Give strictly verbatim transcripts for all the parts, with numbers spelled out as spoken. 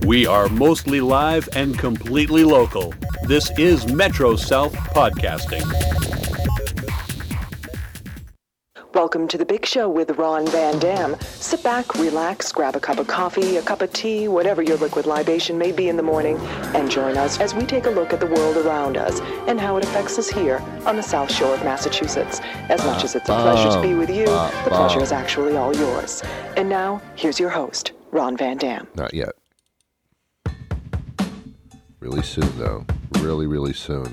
We are mostly live and completely local. This is Metro South Podcasting. Welcome to The Big Show with Ron Van Dam. Sit back, relax, grab a cup of coffee, a cup of tea, whatever your liquid libation may be in the morning, and join us as we take a look at the world around us and how it affects us here on the South Shore of Massachusetts. As much as it's a pleasure to be with you, the pleasure is actually all yours. And now, here's your host, Ron Van Dam. Not yet. Really soon, though. Really, really soon.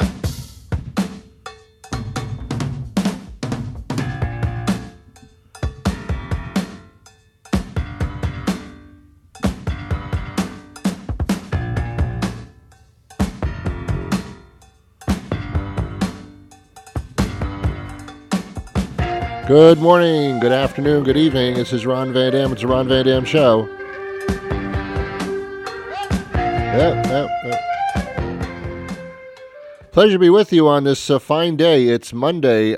Good morning, good afternoon, good evening. This is Ron Van Dam. It's the Ron Van Dam Show. Yep, yep, yep. Pleasure to be with you on this uh, fine day. It's Monday,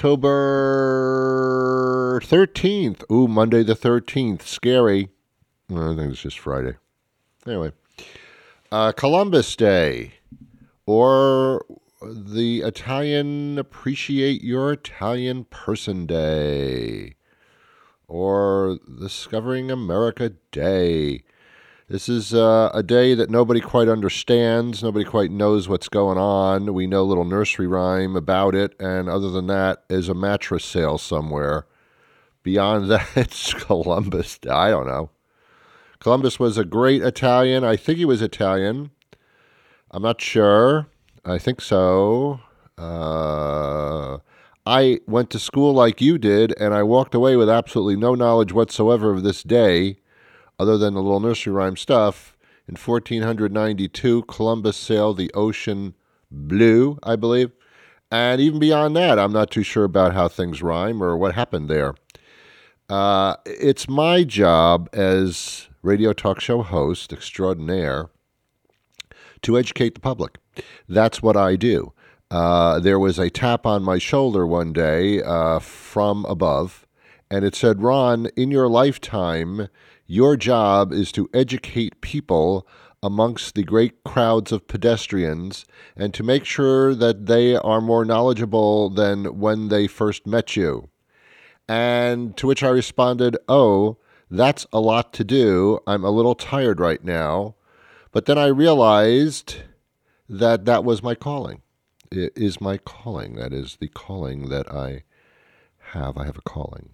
October thirteenth. Ooh, Monday the thirteenth. Scary. No, I think it's just Friday. Anyway. Uh, Columbus Day. Or the Italian Appreciate Your Italian Person Day, or Discovering America Day. This is uh, a day that nobody quite understands. Nobody quite knows what's going on. We know a little nursery rhyme about it, and other than that, is a mattress sale somewhere. Beyond that, it's Columbus Day. I don't know. Columbus was a great Italian. I think he was Italian. I'm not sure. I think so. Uh, I went to school like you did, and I walked away with absolutely no knowledge whatsoever of this day, other than the little nursery rhyme stuff. In fourteen ninety-two, Columbus sailed the ocean blue, I believe. And even beyond that, I'm not too sure about how things rhyme or what happened there. Uh, it's my job as radio talk show host extraordinaire to educate the public. That's what I do. Uh, there was a tap on my shoulder one day uh, from above, and it said, Ron, in your lifetime, your job is to educate people amongst the great crowds of pedestrians and to make sure that they are more knowledgeable than when they first met you. And to which I responded, oh, that's a lot to do. I'm a little tired right now. But then I realized that that was my calling. It is my calling. That is the calling that I have. I have a calling.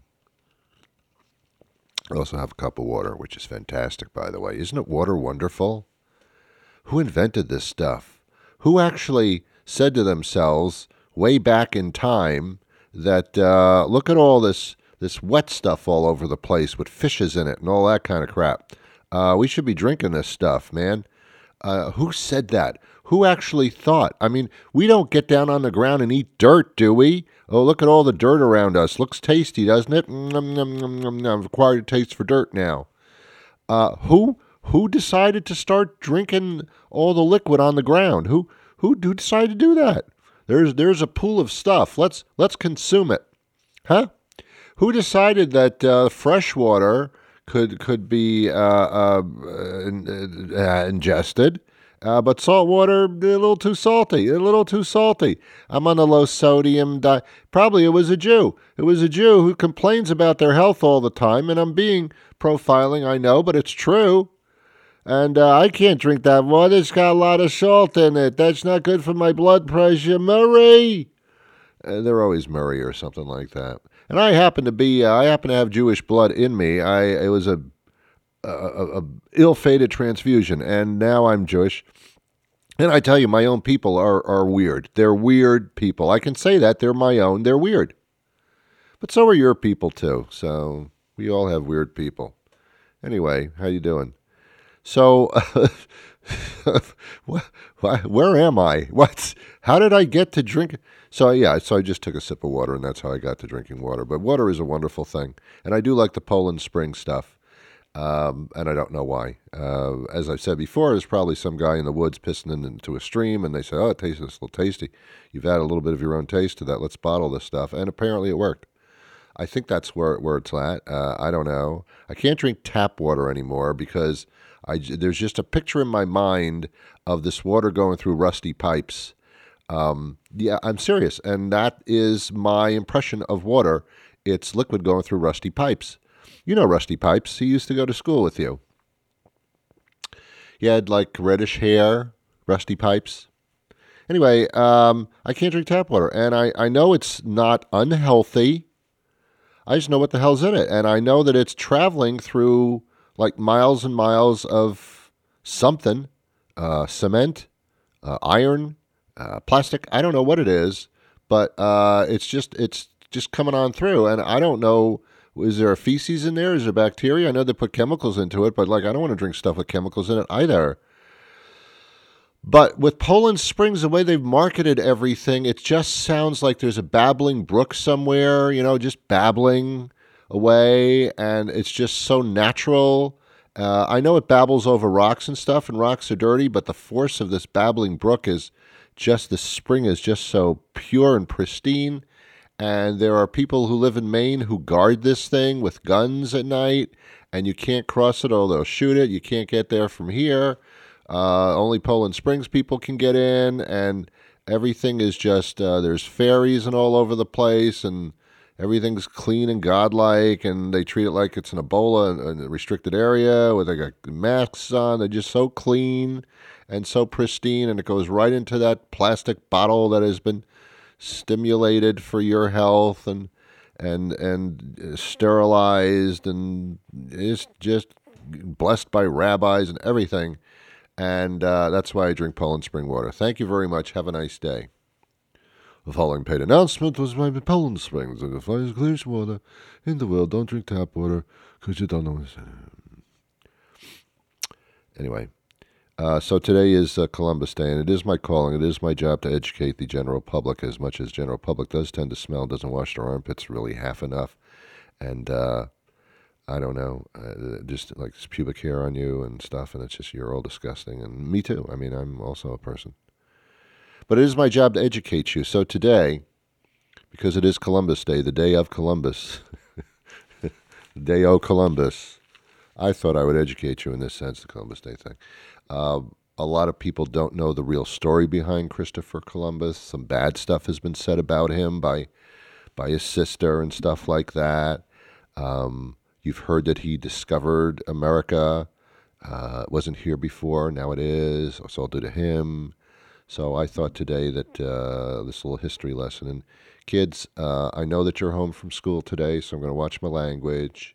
I also have a cup of water, which is fantastic, by the way. Isn't it water wonderful? Who invented this stuff? Who actually said to themselves way back in time that, uh, look at all this, this wet stuff all over the place with fishes in it and all that kind of crap. Uh, we should be drinking this stuff, man. Uh, who said that? Who actually thought? I mean, we don't get down on the ground and eat dirt, do we? Oh, look at all the dirt around us. Looks tasty, doesn't it? Nom, nom, nom, nom, nom. Acquired taste for dirt now. Uh, who who decided to start drinking all the liquid on the ground? Who who, who decided to do that? There's there's a pool of stuff. Let's let's consume it, huh? Who decided that uh, fresh water could could be uh, uh, uh, ingested, uh, but salt water, a little too salty, a little too salty. I'm on the low sodium diet. Probably it was a Jew. It was a Jew who complains about their health all the time, and I'm being profiling, I know, but it's true. And uh, I can't drink that water. It's got a lot of salt in it. That's not good for my blood pressure. Murray! Uh, they're always Murray or something like that. And I happen to be, uh, I happen to have Jewish blood in me. I It was a, a, a, a ill-fated transfusion, and now I'm Jewish. And I tell you, my own people are, are weird. They're weird people. I can say that. They're my own. They're weird. But so are your people, too. So we all have weird people. Anyway, how you doing? So, uh, where am I? What? How did I get to drink? So, yeah, so I just took a sip of water, and that's how I got to drinking water. But water is a wonderful thing. And I do like the Poland Spring stuff, um, and I don't know why. Uh, as I've said before, there's probably some guy in the woods pissing into a stream, and they say, oh, it tastes a little tasty. You've added a little bit of your own taste to that. Let's bottle this stuff. And apparently it worked. I think that's where where it's at. Uh, I don't know. I can't drink tap water anymore because I j- there's just a picture in my mind of this water going through rusty pipes. Um, yeah, I'm serious, and that is my impression of water. It's liquid going through rusty pipes. You know Rusty Pipes. He used to go to school with you. He had like reddish hair, Rusty Pipes. Anyway, um, I can't drink tap water, and I, I know it's not unhealthy. I just know what the hell's in it, and I know that it's traveling through like miles and miles of something, uh, cement, uh, iron, uh, plastic. I don't know what it is, but uh, it's just it's just coming on through, and I don't know. Is there a feces in there? Is there bacteria? I know they put chemicals into it, but like I don't want to drink stuff with chemicals in it either. But with Poland Springs, the way they've marketed everything, it just sounds like there's a babbling brook somewhere, you know, just babbling away, and it's just so natural. Uh, I know it babbles over rocks and stuff, and rocks are dirty, but the force of this babbling brook is just, the spring is just so pure and pristine. And there are people who live in Maine who guard this thing with guns at night, and you can't cross it or they'll shoot it. You can't get there from here. Uh, only Poland Springs people can get in, and everything is just, uh, there's ferries and all over the place, and everything's clean and godlike, and they treat it like it's an Ebola in a restricted area where they got masks on. They're just so clean and so pristine, and it goes right into that plastic bottle that has been stimulated for your health and and and sterilized, and is just blessed by rabbis and everything. And uh, that's why I drink Poland Spring water. Thank you very much. Have a nice day. The following paid announcement was by Poland Springs, the finest clearest water in the world. Don't drink tap water because you don't know what's in it. Anyway, uh, so today is uh, Columbus Day, and it is my calling. It is my job to educate the general public, as much as general public does tend to smell, doesn't wash their armpits really half enough. And uh, I don't know, uh, just like this pubic hair on you and stuff, and it's just, you're all disgusting. And me too. I mean, I'm also a person. But it is my job to educate you. So today, because it is Columbus Day, the day of Columbus, the day of Columbus, I thought I would educate you in this sense, the Columbus Day thing. Uh, a lot of people don't know the real story behind Christopher Columbus. Some bad stuff has been said about him by by his sister and stuff like that. Um, you've heard that he discovered America. Uh, it wasn't here before, now it is. It's all due to him. So I thought today that uh, this little history lesson. And kids, uh, I know that you're home from school today, so I'm going to watch my language.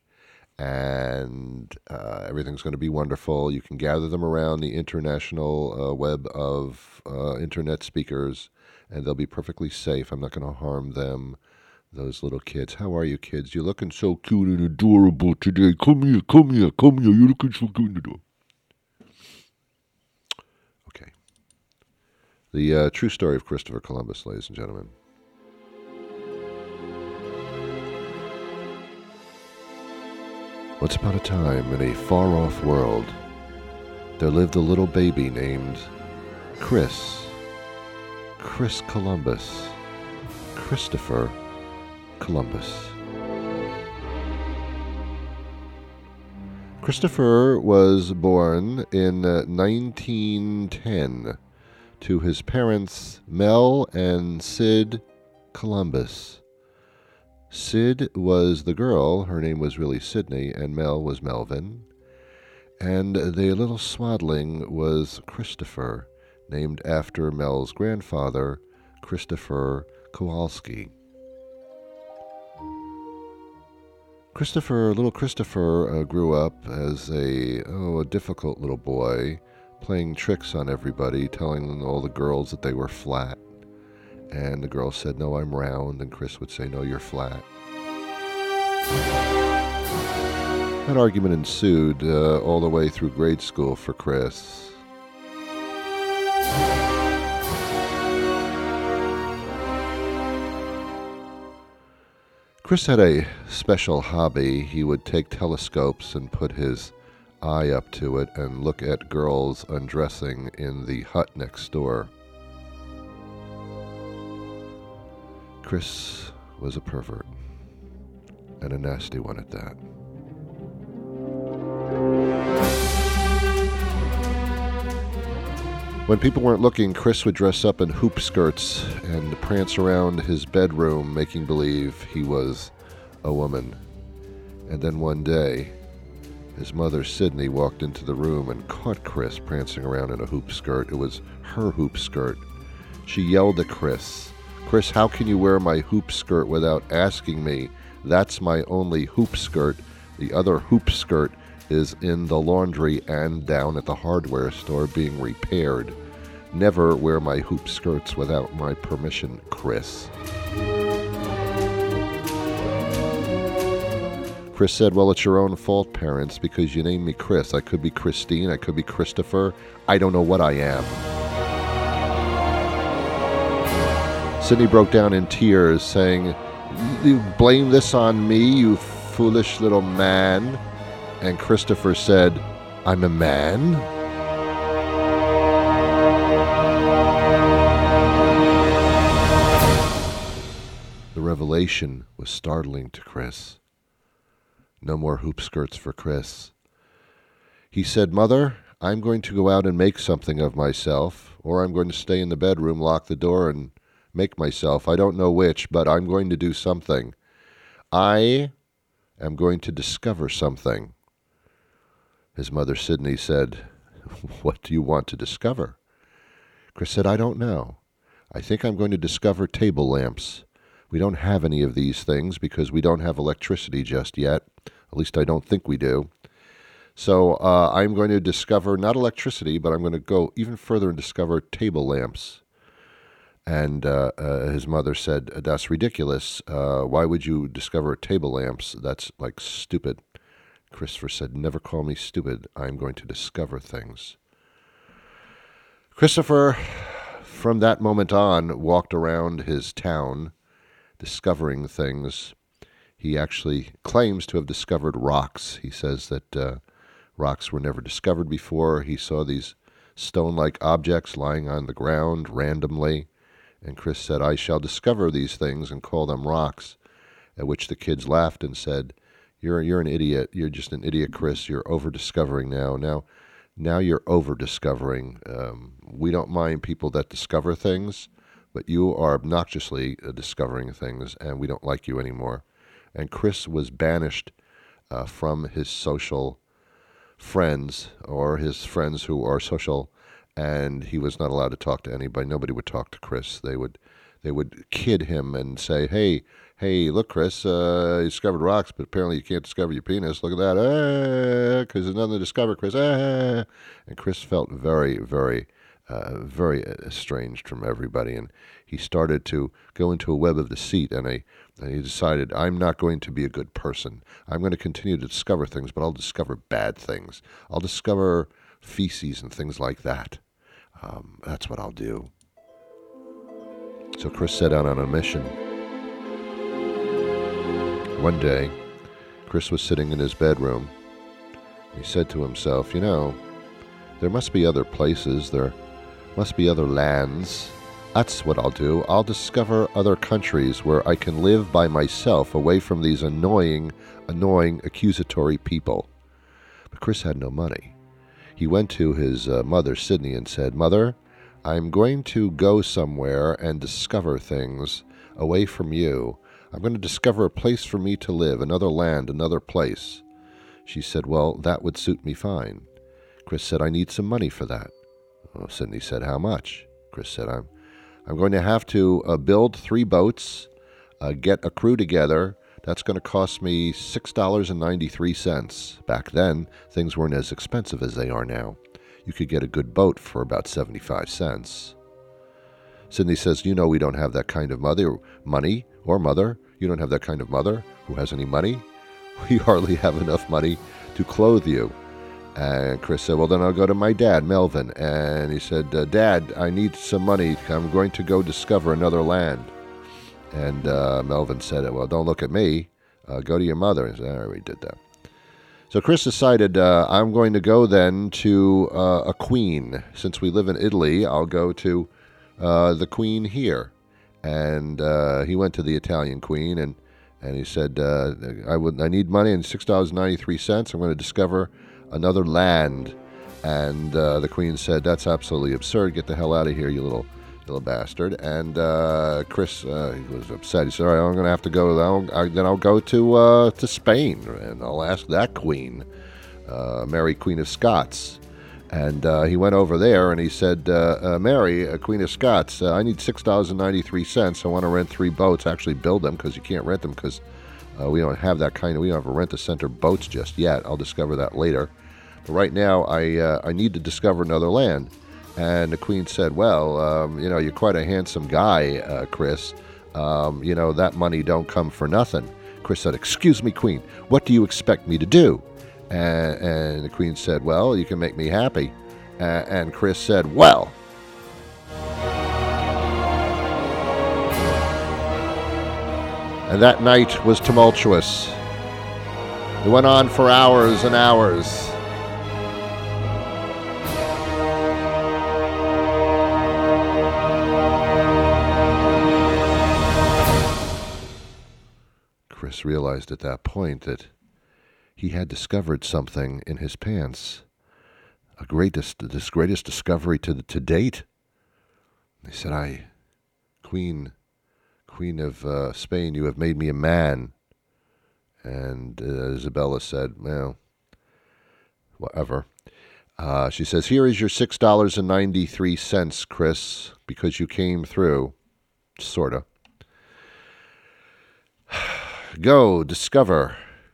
And uh, everything's going to be wonderful. You can gather them around the international uh, web of uh, internet speakers, and they'll be perfectly safe. I'm not going to harm them. Those little kids. How are you, kids? You're looking so cute and adorable today. Come here, come here, come here. You're looking so cute and adorable. Okay. The uh, true story of Christopher Columbus, ladies and gentlemen. Once upon a time, in a far-off world, there lived a little baby named Chris. Chris Columbus. Christopher Columbus. Christopher was born in uh, nineteen ten to his parents Mel and Sid Columbus. Sid was the girl, her name was really Sydney, and Mel was Melvin. And the little swaddling was Christopher, named after Mel's grandfather, Christopher Kowalski. Christopher, little Christopher, uh, grew up as a, oh, a difficult little boy, playing tricks on everybody, telling all the girls that they were flat. And the girl said, no, I'm round, and Chris would say, no, you're flat. That argument ensued uh, all the way through grade school for Chris. Chris had a special hobby. He would take telescopes and put his eye up to it and look at girls undressing in the hut next door. Chris was a pervert. and a nasty one at that. When people weren't looking, Chris would dress up in hoop skirts and prance around his bedroom, making believe he was a woman. And then one day, his mother, Sydney, walked into the room and caught Chris prancing around in a hoop skirt. It was her hoop skirt. She yelled at Chris, "Chris, how can you wear my hoop skirt without asking me? That's my only hoop skirt. The other hoop skirt is in the laundry and down at the hardware store being repaired. Never wear my hoop skirts without my permission, Chris." Chris said, "Well, it's your own fault, parents, because you named me Chris. I could be Christine, I could be Christopher. I don't know what I am." Sydney broke down in tears, saying, "You blame this on me, you foolish little man." And Christopher said, "I'm a man?" The revelation was startling to Chris. No more hoop skirts for Chris. He said, "Mother, I'm going to go out and make something of myself, or I'm going to stay in the bedroom, lock the door, and make myself. I don't know which, but I'm going to do something. I am going to discover something." His mother, Sydney, said, "What do you want to discover?" Chris said, "I don't know. I think I'm going to discover table lamps. We don't have any of these things because we don't have electricity just yet. At least I don't think we do. So uh, I'm going to discover not electricity, but I'm going to go even further and discover table lamps." And uh, uh, his mother said, "That's ridiculous. Uh, why would you discover table lamps? That's like stupid." Christopher said, "Never call me stupid. I'm going to discover things." Christopher, from that moment on, walked around his town discovering things. He actually claims to have discovered rocks. He says that uh, rocks were never discovered before. He saw these stone-like objects lying on the ground randomly. And Chris said, "I shall discover these things and call them rocks." At which the kids laughed and said, You're you're an idiot. You're just an idiot, Chris. You're over-discovering now. Now, now you're over-discovering. Um, we don't mind people that discover things, but you are obnoxiously uh, discovering things, and we don't like you anymore. And Chris was banished uh, from his social friends, or his friends who are social, and he was not allowed to talk to anybody. Nobody would talk to Chris. They would they would kid him and say, hey, hey, look, Chris, uh, you discovered rocks, but apparently you can't discover your penis. Look at that, because there's nothing to discover, Chris. Ah. And Chris felt very, very, uh, very estranged from everybody, and he started to go into a web of deceit, and, a, and he decided, I'm not going to be a good person. I'm going to continue to discover things, but I'll discover bad things. I'll discover feces and things like that. Um, that's what I'll do. So Chris set out on a mission. One day, Chris was sitting in his bedroom. He said to himself, you know, there must be other places, there must be other lands. That's what I'll do. I'll discover other countries where I can live by myself away from these annoying, annoying, accusatory people. But Chris had no money. He went to his uh, mother, Sydney, and said, Mother, I'm going to go somewhere and discover things away from you. I'm going to discover a place for me to live, another land, another place. She said, well, that would suit me fine. Chris said, I need some money for that. Well, Sydney said, how much? Chris said, I'm I'm going to have to uh, build three boats, uh, get a crew together. That's going to cost me six dollars and ninety-three cents. Back then, things weren't as expensive as they are now. You could get a good boat for about seventy-five cents. Sydney says, you know we don't have that kind of mother, money or mother. You don't have that kind of mother who has any money. We hardly have enough money to clothe you. And Chris said, well, then I'll go to my dad, Melvin. And he said, uh, Dad, I need some money. I'm going to go discover another land. And uh, Melvin said, well, don't look at me. Uh, go to your mother. And he said, I already did that. So Chris decided, uh, I'm going to go then to uh, a queen. Since we live in Italy, I'll go to uh, the queen here. And uh, he went to the Italian queen, and, And he said, uh, I would, I need money and six dollars and ninety-three cents. I'm going to discover another land. And uh, the Queen said, that's absolutely absurd. Get the hell out of here, you little little bastard. And uh, Chris uh, he was upset. He said, all right, I'm going to have to go. I'll, I, then I'll go to uh, to Spain, and I'll ask that Queen, uh, Mary, Queen of Scots. And uh, he went over there, and he said, uh, uh, Mary, uh, Queen of Scots, uh, I need six dollars and ninety-three cents. I want to rent three boats, actually build them, because you can't rent them because uh, we don't have that kind of, we don't have a rent-a-center boats just yet. I'll discover that later. But right now, I uh, I need to discover another land. And the Queen said, well, um, you know, you're quite a handsome guy, uh, Chris. Um, you know, that money don't come for nothing. Chris said, excuse me, Queen, what do you expect me to do? And, and the Queen said, well, you can make me happy. Uh, and Chris said, well. And that night was tumultuous. It went on for hours and hours. Chris realized at that point that he had discovered something in his pants, a greatest, this greatest discovery to the, to date. He said, "I, Queen, Queen of uh, Spain, you have made me a man." And uh, Isabella said, "Well, whatever." Uh, she says, "Here is your six dollars and ninety-three cents, Chris, because you came through, sorta. Go, discover.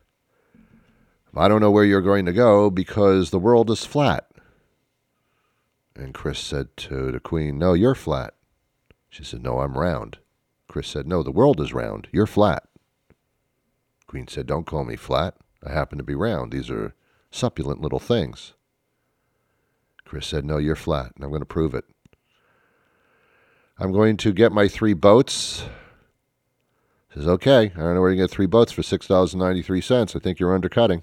I don't know where you're going to go because the world is flat." And Chris said to the Queen, "No, you're flat." She said, "No, I'm round." Chris said, "No, the world is round. You're flat." Queen said, "Don't call me flat. I happen to be round. These are succulent little things." Chris said, "No, you're flat, and I'm going to prove it. I'm going to get my three boats." He says, "Okay, I don't know where you get three boats for six dollars and ninety-three cents. I think you're undercutting."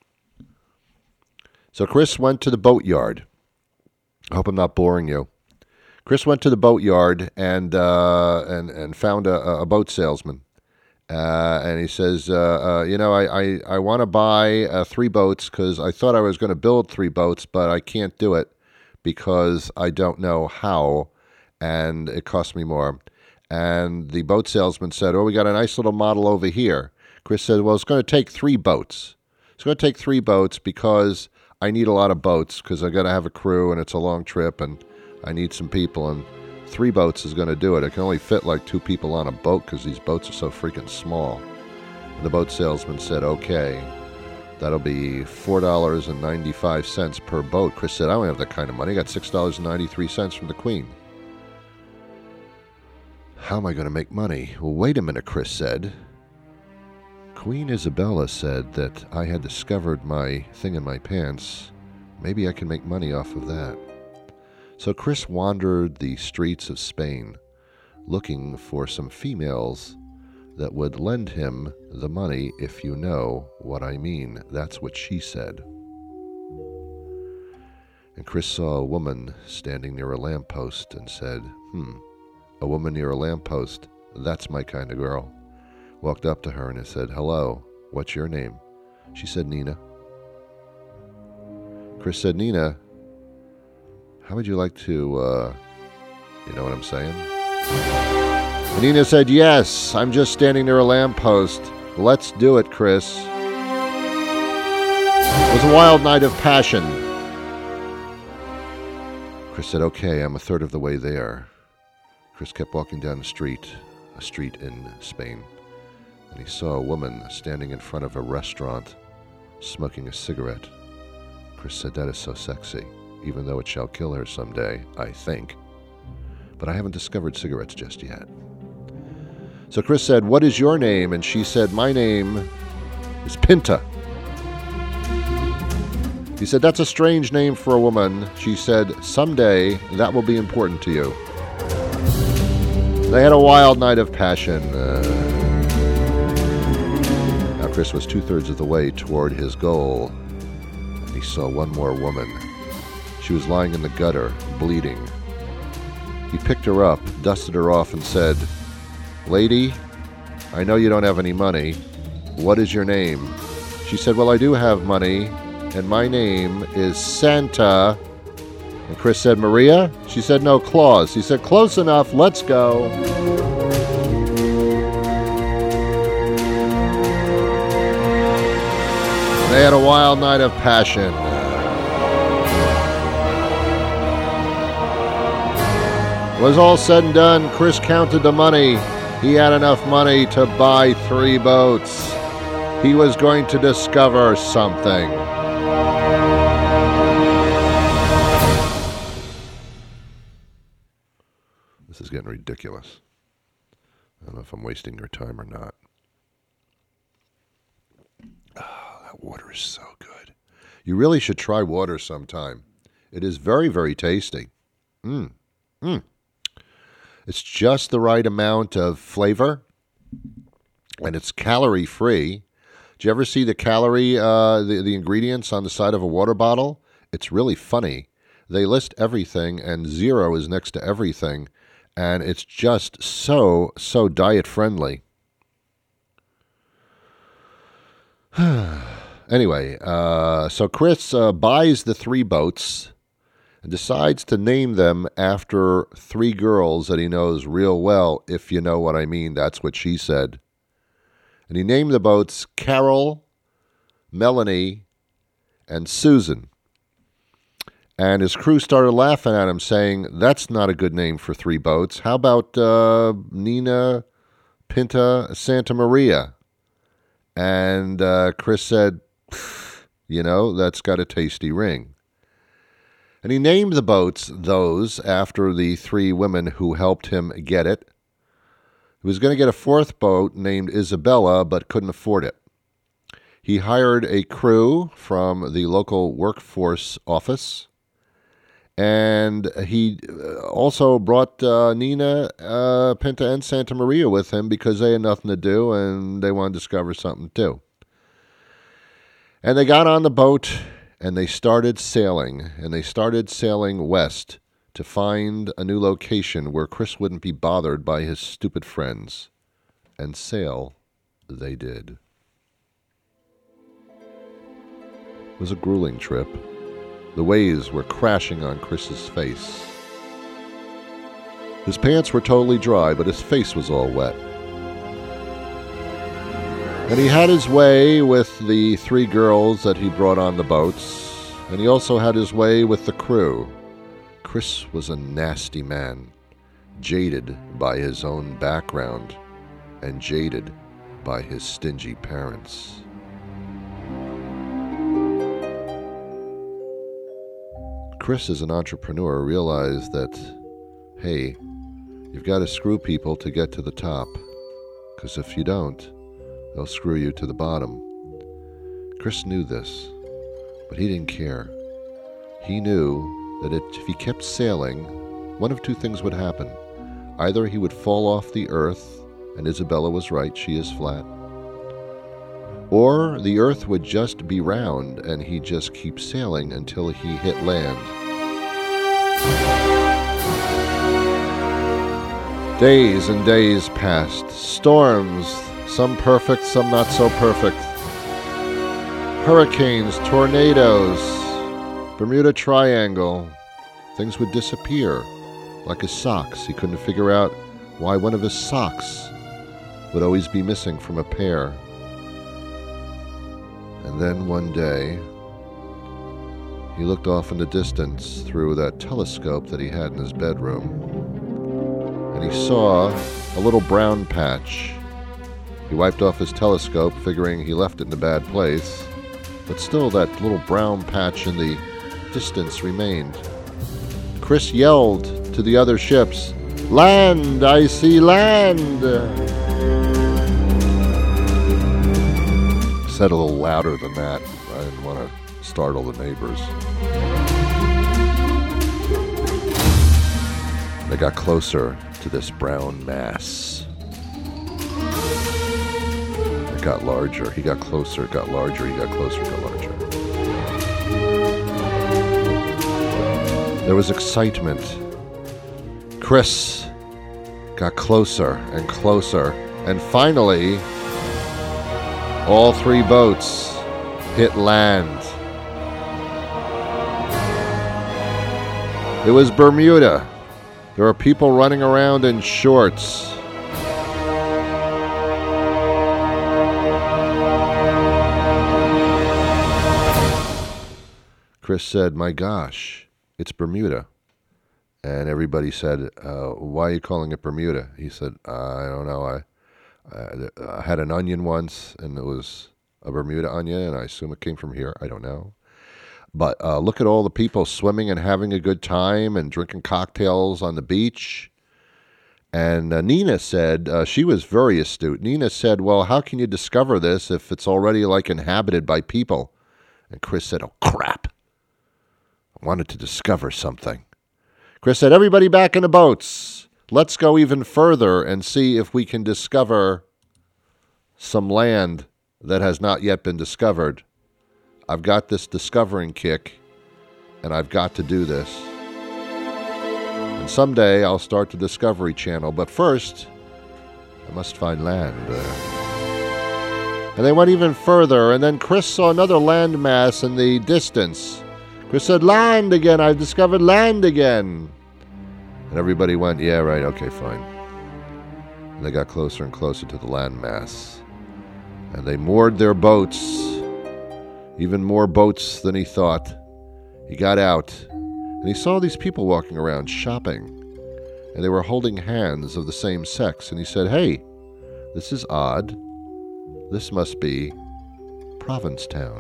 So Chris went to the boatyard. I hope I'm not boring you. Chris went to the boatyard and uh, and and found a, a boat salesman. Uh, and he says, uh, uh, you know, I, I, I want to buy uh, three boats because I thought I was going to build three boats, but I can't do it because I don't know how, and it costs me more. And the boat salesman said, "Oh, we got a nice little model over here." Chris said, "Well, it's going to take three boats. It's going to take three boats because I need a lot of boats because I got to have a crew and it's a long trip and I need some people, and three boats is going to do it. I can only fit like two people on a boat because these boats are so freaking small." And the boat salesman said, "Okay, that'll be four dollars and ninety-five cents per boat." Chris said, "I don't have that kind of money. I got six dollars and ninety-three cents from the Queen. How am I going to make money?" "Well, wait a minute," Chris said. "Queen Isabella said that I had discovered my thing in my pants. Maybe I can make money off of that." So Chris wandered the streets of Spain, looking for some females that would lend him the money, if you know what I mean. That's what she said. And Chris saw a woman standing near a lamppost and said, hmm, a woman near a lamppost, that's my kind of girl. Walked up to her and said, "Hello, what's your name?" She said, "Nina." Chris said, "Nina, how would you like to, uh, you know what I'm saying?" And Nina said, "Yes, I'm just standing near a lamppost. Let's do it, Chris." It was a wild night of passion. Chris said, "Okay, I'm a third of the way there." Chris kept walking down the street, a street in Spain, and he saw a woman standing in front of a restaurant, smoking a cigarette. Chris said, "That is so sexy, even though it shall kill her someday, I think. But I haven't discovered cigarettes just yet." So Chris said, "What is your name?" And she said, "My name is Pinta." He said, "That's a strange name for a woman." She said, "Someday that will be important to you." They had a wild night of passion. Uh, now Chris was two-thirds of the way toward his goal, and he saw one more woman. She was lying in the gutter, bleeding. He picked her up, dusted her off, and said, "Lady, I know you don't have any money. What is your name? She said, well, I do have money, and my name is Santa. And Chris said, Maria? She said, no, Claus. He said, close enough, let's go. They had a wild night of passion. Was all said and done, Chris counted the money. He had enough money to buy three boats. He was going to discover something. This is getting ridiculous. I don't know if I'm wasting your time or not. Oh, that water is so good. You really should try water sometime. It is very, very tasty. Mmm. Mmm. It's just the right amount of flavor, and it's calorie-free. Do you ever see the calorie, uh, the, the ingredients on the side of a water bottle? It's really funny. They list everything, and zero is next to everything, and it's just so, so diet-friendly. Anyway, uh, so Chris uh, buys the three boats and decides to name them after three girls that he knows real well, if you know what I mean. That's what she said. And he named the boats Carol, Melanie, and Susan. And his crew started laughing at him, saying, that's not a good name for three boats. How about uh, Nina, Pinta, Santa Maria? And uh, Chris said, you know, that's got a tasty ring. And he named the boats those after the three women who helped him get it. He was going to get a fourth boat named Isabella, but couldn't afford it. He hired a crew from the local workforce office, and he also brought uh, Nina, uh, Pinta, and Santa Maria with him because they had nothing to do and they wanted to discover something too. And they got on the boat, and they started sailing, and they started sailing west to find a new location where Chris wouldn't be bothered by his stupid friends. And sail they did. It was a grueling trip. The waves were crashing on Chris's face. His pants were totally dry, but his face was all wet. And he had his way with the three girls that he brought on the boats, and he also had his way with the crew. Chris was a nasty man, jaded by his own background, and jaded by his stingy parents. Chris, as an entrepreneur, realized that, hey, you've got to screw people to get to the top, because if you don't, they'll screw you to the bottom. Chris knew this, but he didn't care. He knew that if he kept sailing, one of two things would happen. Either he would fall off the earth, and Isabella was right, she is flat, or the earth would just be round, and he'd just keep sailing until he hit land. Days and days passed. Storms, some perfect, some not so perfect. Hurricanes, tornadoes, Bermuda Triangle. Things would disappear, like his socks. He couldn't figure out why one of his socks would always be missing from a pair. And then one day, he looked off in the distance through that telescope that he had in his bedroom, and he saw a little brown patch. He wiped off his telescope, figuring he left it in a bad place, but still that little brown patch in the distance remained. Chris yelled to the other ships, "Land! I see land!" Said a little louder than that. I didn't want to startle the neighbors. They got closer to this brown mass. It got larger. He got closer. It got larger. He got closer. It got larger. There was excitement. Chris got closer and closer, And finally, all three boats hit land. It was Bermuda. There were people running around in shorts. Chris said, "My gosh, it's Bermuda." And everybody said, uh, "Why are you calling it Bermuda?" He said, uh, "I don't know. I, I, I had an onion once, and it was a Bermuda onion, and I assume it came from here. I don't know. But uh, look at all the people swimming and having a good time and drinking cocktails on the beach." And uh, Nina said, uh, she was very astute. Nina said, "Well, how can you discover this if it's already like inhabited by people?" And Chris said, "Oh, crap. I wanted to discover something." Chris said, "Everybody back in the boats. Let's go even further and see if we can discover some land that has not yet been discovered. I've got this discovering kick, and I've got to do this. And someday I'll start the Discovery Channel, but first, I must find land." And they went even further, and then Chris saw another landmass in the distance. Chris said, "Land again, I've discovered land again." And everybody went, "Yeah, right, okay, fine." And they got closer and closer to the landmass. And they moored their boats, even more boats than he thought. He got out, and he saw these people walking around shopping. And they were holding hands of the same sex. And he said, "Hey, this is odd. This must be Provincetown."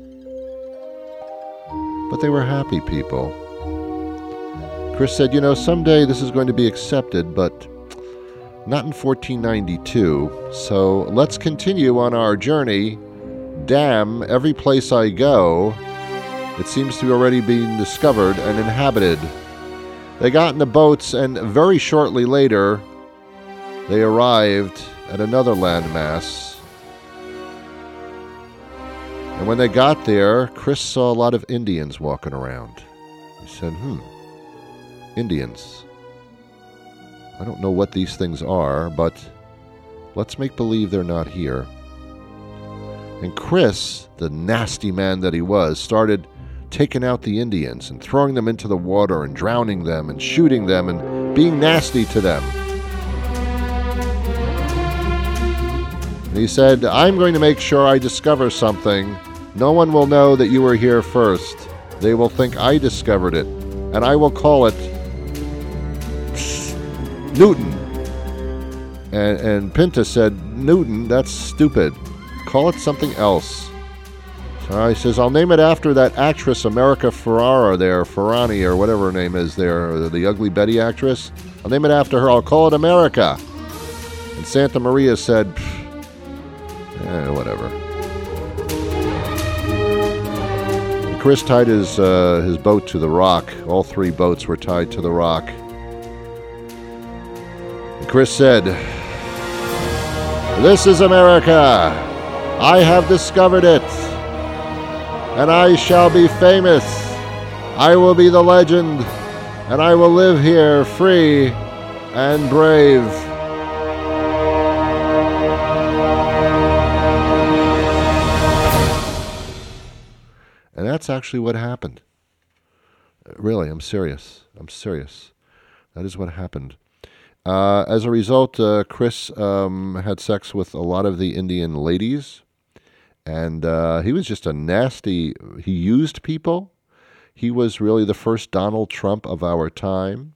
But they were happy people. Chris said, "You know, someday this is going to be accepted, but not in fourteen ninety-two. So let's continue on our journey. Damn, every place I go, it seems to be already being discovered and inhabited." They got in the boats, and very shortly later, they arrived at another landmass. And when they got there, Chris saw a lot of Indians walking around. He said, hmm, Indians. I don't know what these things are, but let's make believe they're not here. And Chris, the nasty man that he was, started taking out the Indians and throwing them into the water and drowning them and shooting them and being nasty to them. And he said, "I'm going to make sure I discover something. No one will know that you were here first. They will think I discovered it, and I will call it Newton." And, and Pinta said, "Newton, that's stupid. Call it something else." So he says, "I'll name it after that actress, America Ferrara there, Ferrani, or whatever her name is there, the Ugly Betty actress. I'll name it after her. I'll call it America." And Santa Maria said, eh, whatever. Chris tied his uh, his boat to the rock. All three boats were tied to the rock. And Chris said, "This is America. I have discovered it. And I shall be famous. I will be the legend. And I will live here free and brave." And that's actually what happened. Really, I'm serious. I'm serious. That is what happened. Uh, as a result, uh, Chris um, had sex with a lot of the Indian ladies. And uh, he was just a nasty... He used people. He was really the first Donald Trump of our time.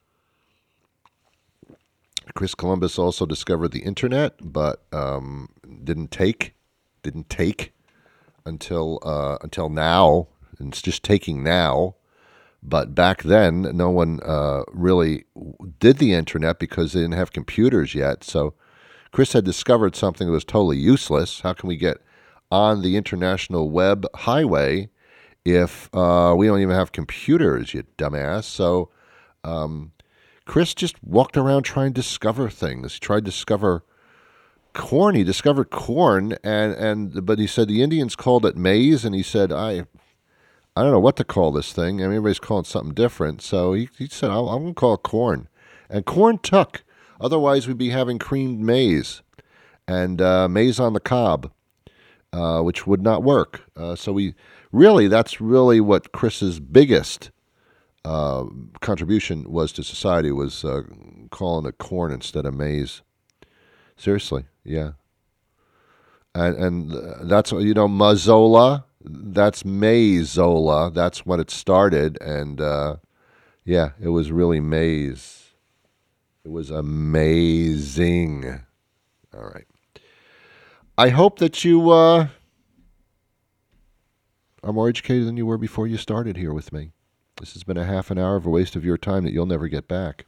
Chris Columbus also discovered the internet, but um, didn't take. Didn't take. Until uh, until now, and it's just taking now. But back then, no one uh, really did the internet because they didn't have computers yet. So Chris had discovered something that was totally useless. How can we get on the international web highway if uh, we don't even have computers, you dumbass? So um, Chris just walked around trying to discover things. He tried to discover corn. He discovered corn, and, and but he said the Indians called it maize, and he said, I I don't know what to call this thing. I mean, everybody's calling it something different. So he, he said, I'm going to call it corn. And corn took. Otherwise, we'd be having creamed maize. and uh, maize on the cob, uh, which would not work. Uh, so we really, that's really what Chris's biggest uh, contribution was to society, was uh, calling it corn instead of maize. Seriously, yeah. And and that's, you know, Mazola, that's Maizola. That's when it started. And, uh, yeah, it was really maize. It was amazing. All right. I hope that you uh, are more educated than you were before you started here with me. This has been a half an hour of a waste of your time that you'll never get back.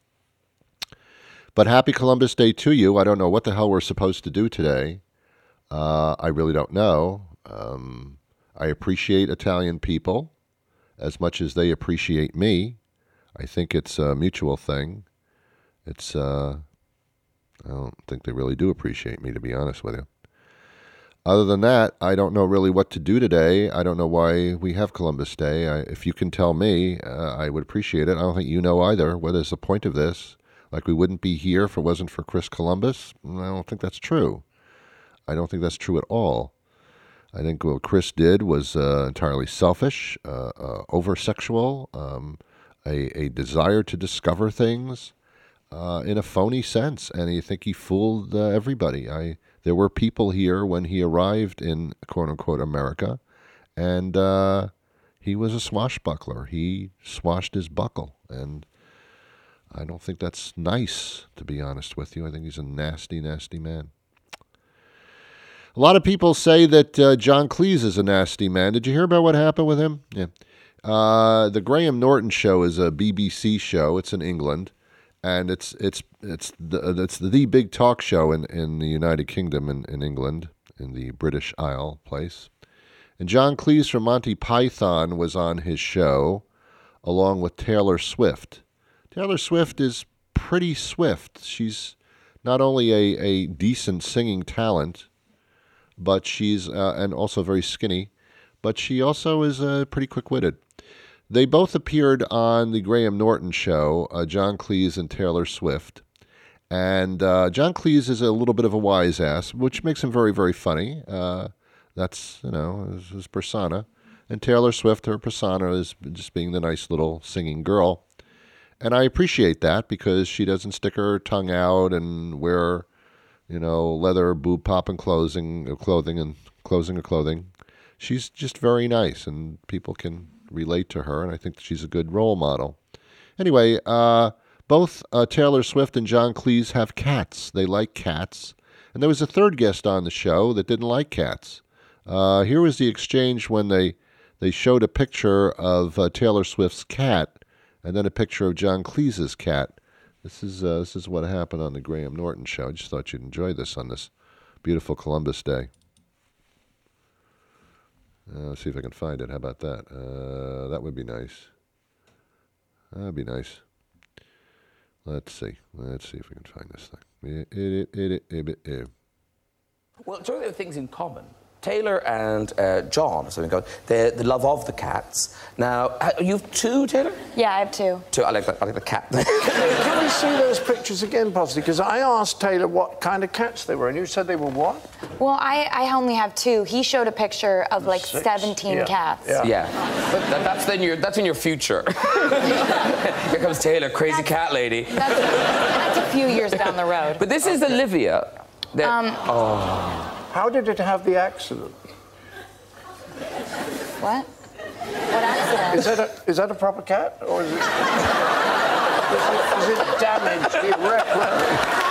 But happy Columbus Day to you. I don't know what the hell we're supposed to do today. Uh, I really don't know. Um, I appreciate Italian people as much as they appreciate me. I think it's a mutual thing. It's, uh, I don't think they really do appreciate me, to be honest with you. Other than that, I don't know really what to do today. I don't know why we have Columbus Day. I, if you can tell me, uh, I would appreciate it. I don't think you know either. What is the point of this? Like we wouldn't be here if it wasn't for Chris Columbus? I don't think that's true. I don't think that's true at all. I think what Chris did was uh, entirely selfish, uh, uh, over-sexual, um, a, a desire to discover things uh, in a phony sense. And I think he fooled uh, everybody. I There were people here when he arrived in quote-unquote America, and uh, he was a swashbuckler. He swashed his buckle, and I don't think that's nice, to be honest with you. I think he's a nasty, nasty man. A lot of people say that uh, John Cleese is a nasty man. Did you hear about what happened with him? Yeah. Uh, the Graham Norton Show is a B B C show. It's in England, and it's it's it's the it's the big talk show in, in the United Kingdom in, in England, in the British Isle place. And John Cleese from Monty Python was on his show, along with Taylor Swift. Taylor Swift is pretty swift. She's not only a, a decent singing talent, but she's uh, and also very skinny, but she also is uh, pretty quick-witted. They both appeared on the Graham Norton Show, uh, John Cleese and Taylor Swift. And uh, John Cleese is a little bit of a wise ass, which makes him very, very funny. Uh, that's, you know, his, his persona. And Taylor Swift, her persona is just being the nice little singing girl. And I appreciate that because she doesn't stick her tongue out and wear, you know, leather boob popping clothing, clothing and clothing or clothing. She's just very nice, and people can relate to her, and I think she's a good role model. Anyway, uh, both uh, Taylor Swift and John Cleese have cats. They like cats. And there was a third guest on the show that didn't like cats. Uh, here was the exchange when they, they showed a picture of uh, Taylor Swift's cat and then a picture of John Cleese's cat. This is uh, this is what happened on the Graham Norton Show. I just thought you'd enjoy this on this beautiful Columbus Day. Uh, let's see if I can find it. How about that? Uh, that would be nice. That would be nice. Let's see. Let's see if we can find this thing. It, it, it, it, it, it. Well, so there are things in common. Taylor and uh, John, something called the the love of the cats. Now, uh, you have two, Taylor? Yeah, I have two. Two. I like the, I like the cat. Can we see those pictures again, possibly? Because I asked Taylor what kind of cats they were, and you said they were what? Well, I, I only have two. He showed a picture of like Six. seventeen Yeah. cats. Yeah. Yeah, but that, that's then your that's in your future. Here comes Taylor, crazy That's- cat lady. That's, that's a few years down the road. But this is Olivia. That, Um, oh, How did it have the accident? What? What accident? Is that a, is that a proper cat, or is it, is it, is it damaged irreparably?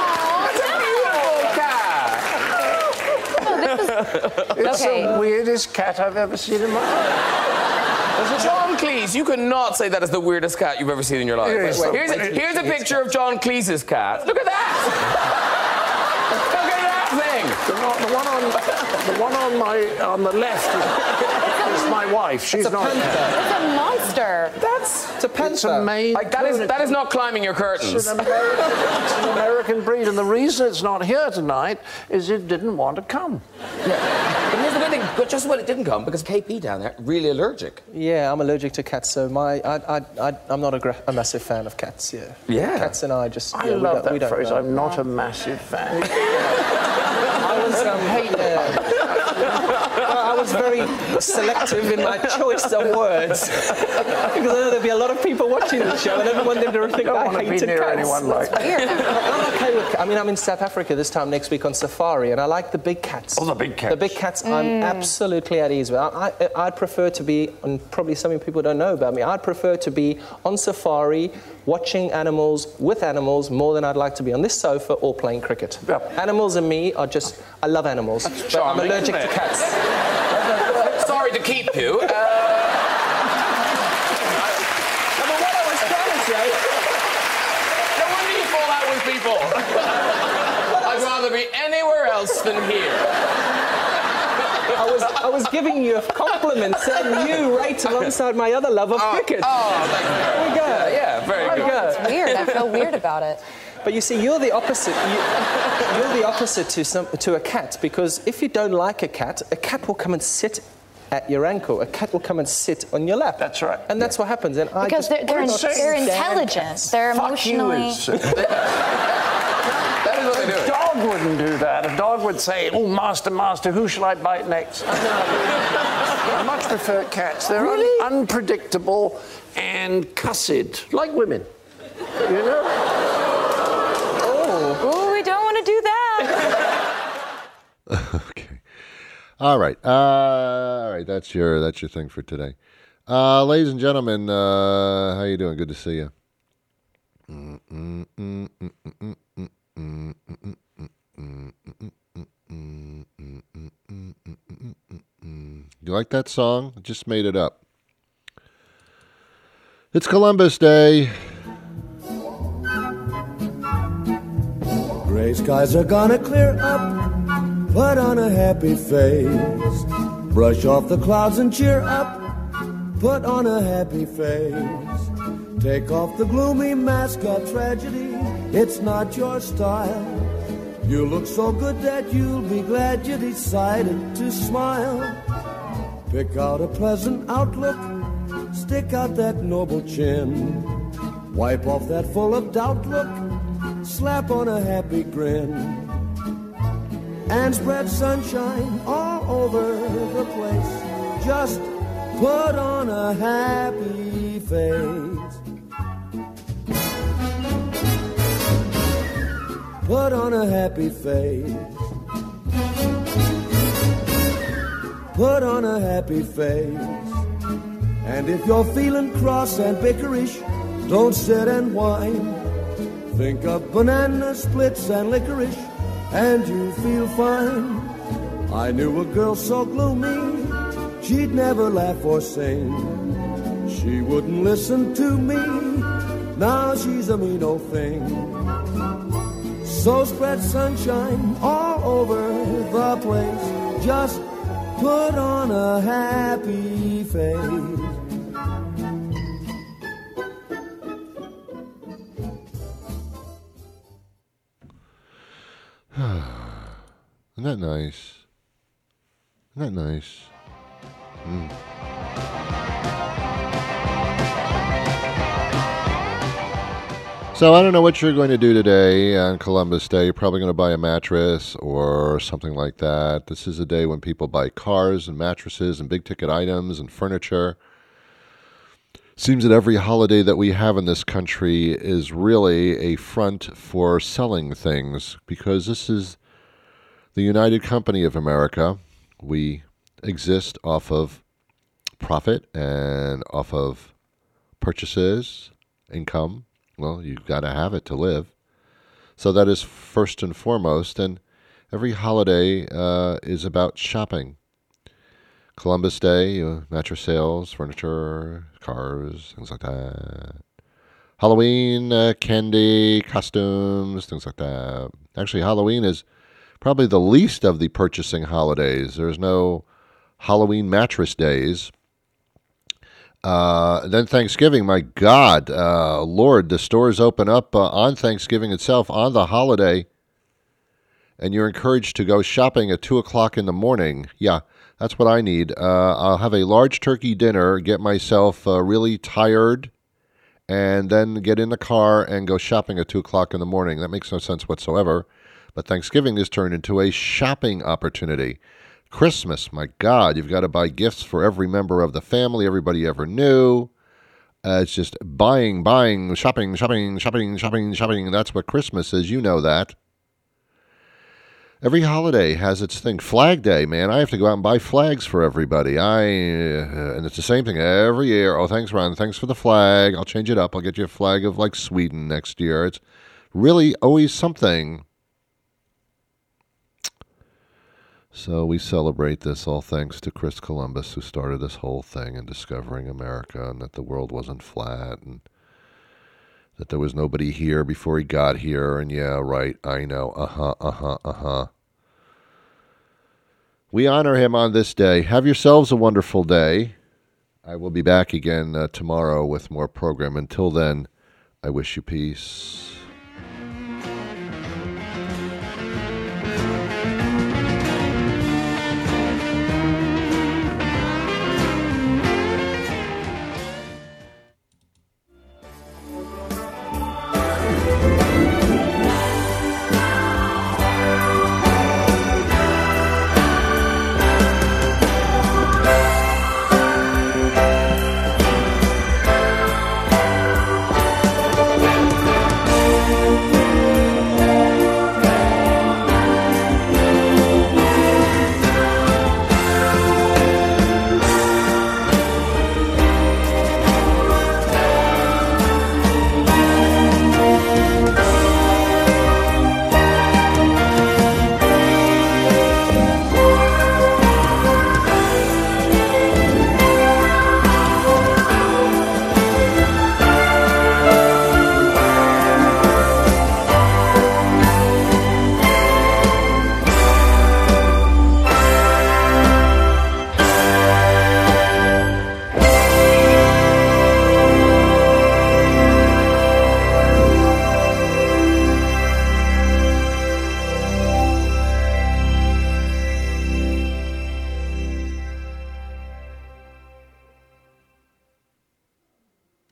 It's Okay. the weirdest cat I've ever seen in my life. John Cleese, you could not say that is the weirdest cat you've ever seen in your life. It is. Here's a, here's a picture of John Cleese's cat. Look at that! Look at that thing! The one, the one on the one on my on the left is, is my wife. She's not. It's a monster. That's It's a panther. It's a Maine like that is Coon. that is not climbing your curtains. It's an, American, it's an American breed, and the reason it's not here tonight is it didn't want to come. Yeah. But here's the good thing, but just when it didn't come, because K P down there, really allergic. Yeah, I'm allergic to cats, so my I I, I I'm not a, gra- a massive fan of cats. Yeah. Yeah. Cats and I just. I yeah, we love don't, we that don't phrase. know. I'm not a massive fan. was, um, yeah. Well, I was very selective in my choice of words because I know there'd be a lot of people watching the show, and everyone would think don't I want to be hated near cats. anyone like that. Weird. I'm okay with. I mean, I'm in South Africa this time next week on safari, and I like the big cats. Oh, the big cats. The big cats, I'm absolutely at ease with. I, I, I'd prefer to be, and probably something people don't know about me, I'd prefer to be on safari, watching animals with animals more than I'd like to be on this sofa or playing cricket. Yep. Animals and me are just, I love animals, but I'm charming, allergic isn't to it? cats. Sorry to keep you. Uh, I mean, what I was trying to say, no wonder you fall out with people. I'd rather be anywhere else than here. I was, I was giving you a compliment, saying you right alongside my other love of cricket. Oh, thank you. There we go. Yeah, yeah, very There we good. go. Weird. I feel weird about it. But you see, you're the opposite. You, you're the opposite to some to a cat, because if you don't like a cat, a cat will come and sit at your ankle. A cat will come and sit on your lap. That's right. And that's what happens. And I Because just they're, they're, cannot they're stand intelligent. cats. They're Fuck you emotionally. is. That is what they do. A dog wouldn't do that. A dog would say, "Oh, master, master, who shall I bite next?" I much prefer cats. They're Really? un- unpredictable and cussed, like women. You know? Ooh, we don't want to do that. Okay. All right. Uh, all right. That's your that's your thing for today. Uh, ladies and gentlemen, uh, how you doing? Good to see you. You like that song? I just made it up. It's Columbus Day. Gray skies are gonna clear up, put on a happy face. Brush off the clouds and cheer up, put on a happy face. Take off the gloomy mask of tragedy, it's not your style. You look so good that you'll be glad you decided to smile. Pick out a pleasant outlook, stick out that noble chin. Wipe off that full of doubt look, slap on a happy grin. And spread sunshine all over the place. Just put on a happy face. Put on a happy face. Put on a happy face. And if you're feeling cross and bickerish, don't sit and whine. Think of banana splits and licorice, and you feel fine. I knew a girl so gloomy, she'd never laugh or sing. She wouldn't listen to me, now she's a mean old thing. So spread sunshine all over the place. Just put on a happy face. Isn't that nice? Isn't that nice? Mm. So I don't know what you're going to do today on Columbus Day. You're probably going to buy a mattress or something like that. This is a day when people buy cars and mattresses and big-ticket items and furniture. Seems that every holiday that we have in this country is really a front for selling things, because this is the United Company of America. We exist off of profit and off of purchases, income. Well, you've got to have it to live. So that is first and foremost. And every holiday uh, is about shopping. Columbus Day, uh, mattress sales, furniture, cars, things like that. Halloween, uh, candy, costumes, things like that. Actually, Halloween is probably the least of the purchasing holidays. There's no Halloween mattress days. Uh, then Thanksgiving, my God, uh, Lord, the stores open up uh, on Thanksgiving itself, on the holiday, and you're encouraged to go shopping at two o'clock in the morning. Yeah, that's what I need. Uh, I'll have a large turkey dinner, get myself uh, really tired, and then get in the car and go shopping at two o'clock in the morning. That makes no sense whatsoever. But Thanksgiving has turned into a shopping opportunity. Christmas, my God, you've got to buy gifts for every member of the family, everybody you ever knew. Uh, it's just buying, buying, shopping, shopping, shopping, shopping, shopping. That's what Christmas is. You know that. Every holiday has its thing. Flag Day, man. I have to go out and buy flags for everybody. I uh, and it's the same thing every year. Oh, thanks, Ron. Thanks for the flag. I'll change it up. I'll get you a flag of like Sweden next year. It's really always something. So we celebrate this all thanks to Chris Columbus, who started this whole thing and discovering America, and that the world wasn't flat, and that there was nobody here before he got here. And yeah, right, I know. Uh-huh, uh-huh, uh-huh. We honor him on this day. Have yourselves a wonderful day. I will be back again uh, tomorrow with more program. Until then, I wish you peace.